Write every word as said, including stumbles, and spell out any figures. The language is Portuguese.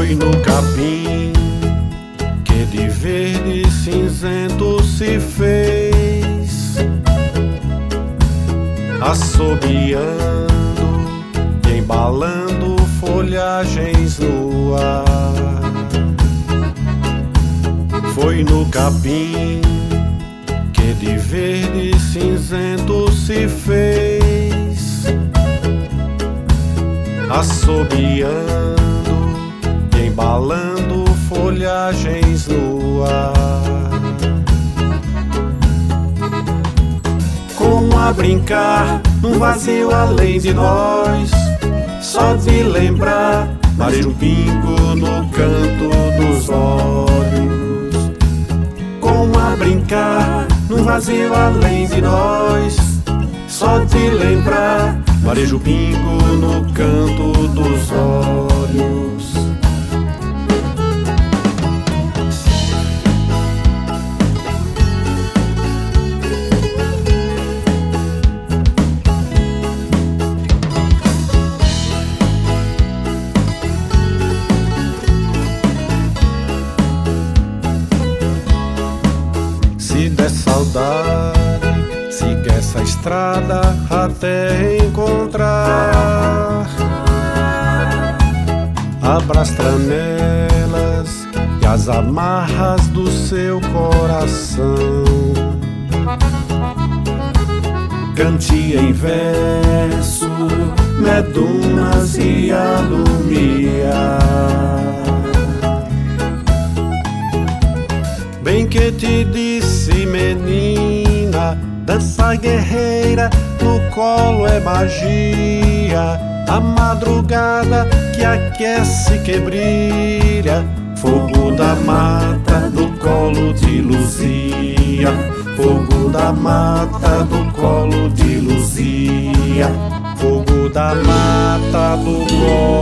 Foi no capim que de verde e cinzento se fez, assobiando e embalando folhagens no ar. Foi no capim que de verde e cinzento se fez, assobiando e embalando folhagens no ar. Como a brincar num vazio além de nós, só de lembrar, marejo um pingo no canto dos olhos. Como a brincar num vazio além de nós, só de lembrar, marejo um pingo no canto dos olhos. Se der saudade, siga essa estrada até encontrar. Abra as tranelas e as amarras do seu coração. Cante em verso, medunas e alumiar. Bem que te disse, menina, dança guerreira, no colo é magia. A madrugada que aquece, que brilha, fogo da mata do colo de Luzia. Fogo da mata do colo de Luzia. Fogo da mata do colo